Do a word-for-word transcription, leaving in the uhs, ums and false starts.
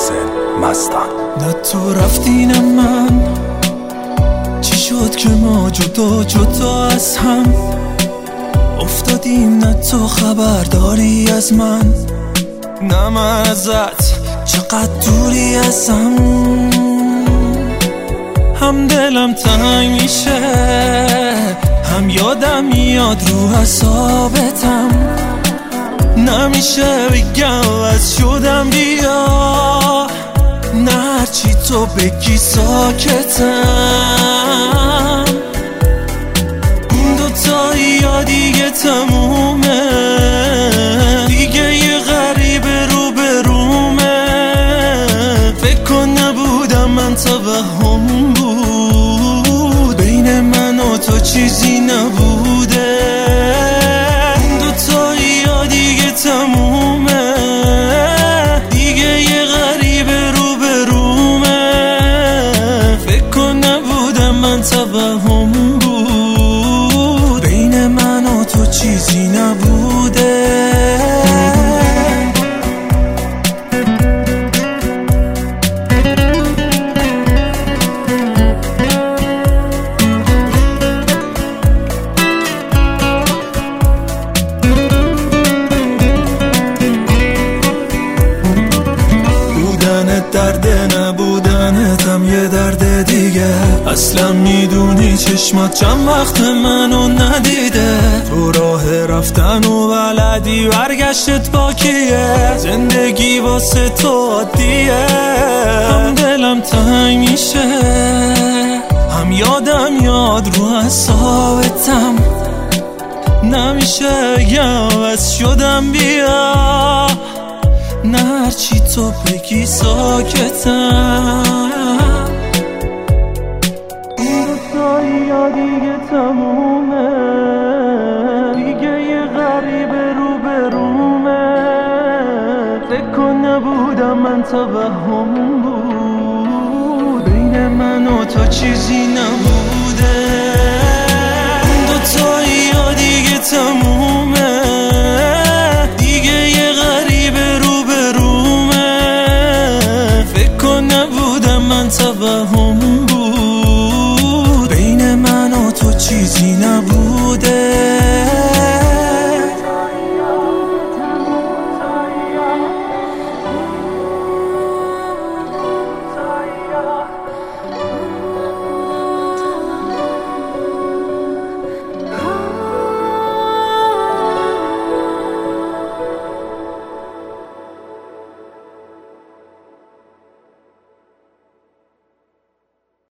محسن مستان. نه تو رفتی نه من، چی شد که ما جدا جدا از هم افتادیم؟ نه تو خبر داری از من، نه من ازت چقدر دوری ازم. هم دلم تنگ میشه، هم یادم میاد رو حسابتم. نمیشه بگم از شدم بیا، نه هرچی تو بگی ساکتم. این دوتایی یا دیگه تمومه، دیگه یه غریبه رو به رومه. فکر کن نبودم من توهم بود، بین من و تو چیزی نبوده. این دوتایی یا دیگه تمومه، دیگه یه غریبه رو به رومه. فکر کن نبودم من توهم بود، بین من و تو چیزی نبوده. درد نبودنت هم یه درد دیگه. اصلا میدونی چشمات چند وقت منو ندیده. تو راه رفتن و بلدی برگشتت باکیه، زندگی واسه تو عادیه. هم دلم تنگ میشه، هم یادم یاد رو حسابتم. نمیشه بگم از شدم بیا، نه هرچی تو بگی ساکتم. این دوتایی یا دیگه تمومه، دیگه یه غریبه رو به رومه. فکر کن نبودم من توهم بود، بین من و تو چیزی نبوده. این دوتایی یا دیگه تمومه،